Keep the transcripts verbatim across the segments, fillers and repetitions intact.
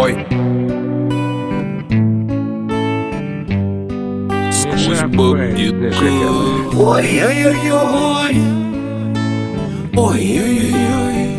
Ой. Сквозь бабьи дыры. Ой-ой-ой-ой. Ой-ой-ой-ой.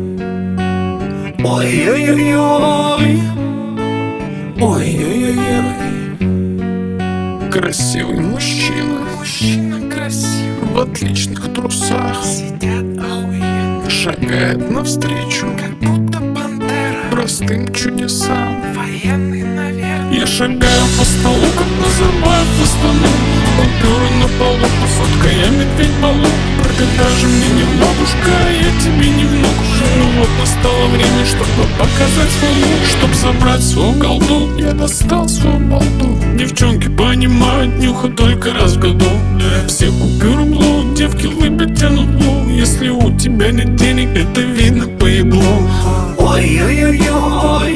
Ой-ой-ой-ой. Ой-ой-ой-ой. Красивый мужчина, Мужчина красивый, в отличных трусах, сидят охуенно, шагает навстречу как будто пантера, простым чудесам. военный, наверное. Я шагаю по столу, как Назарбаев в Астану. Купюры на полу, фотка, я медведь балу. Продажи мне не бабушка, я тебе не внук. Ну вот настало время, чтобы показать свой лук. Чтоб забрать свою голду, я достал свою балду. Девчонки понимают, нюха только раз в году. Все купюры блу, девки лыбят, тянут лу. Если у тебя нет денег, это видно по еблу. Ой-ой-ой-ой.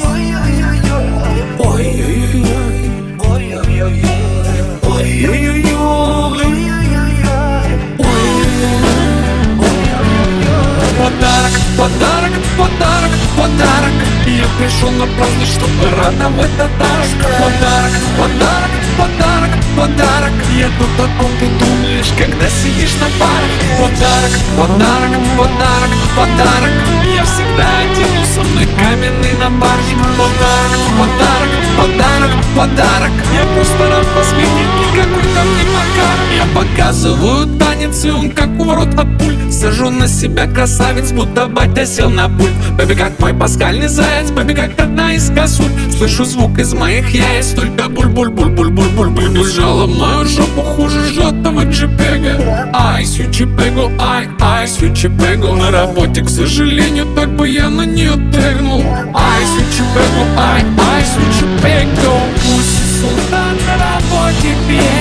Ой-ой-ой-ой. Ой-ой-ой-ой. Подарок, подарок, подарок, подарок. Я пришел на праздник, чтобы радовать татарок. Подарок, подарок, подарок, подарок. Я тут о ком ты думаешь, когда сидишь на парах. Подарок, подарок, подарок, подарок. Я всегда один, но со мной каменный напарник. Подарок, подарок, подарок, подарок. Я просто рад посвятить, никакой там не Макар. Я показываю танец, и он как у ворот от пуль. Сажу на себя красавец, будто батя сел на пульт. Бэби, как мой пасхальный заяц, бэби, как одна из косуль. Слышу звук из моих яиц, только буль-буль-буль-буль-буль-буль. Бэби сжала мою жопу, хуже жжётого джипега. Ай, свичи-пегу, ай, ай, свичи-пегу. На работе, к сожалению, так бы я на нее тегнул. Ай, свичи-пегу, ай, ай, свичи-пегу. Пусть султан на работе пел.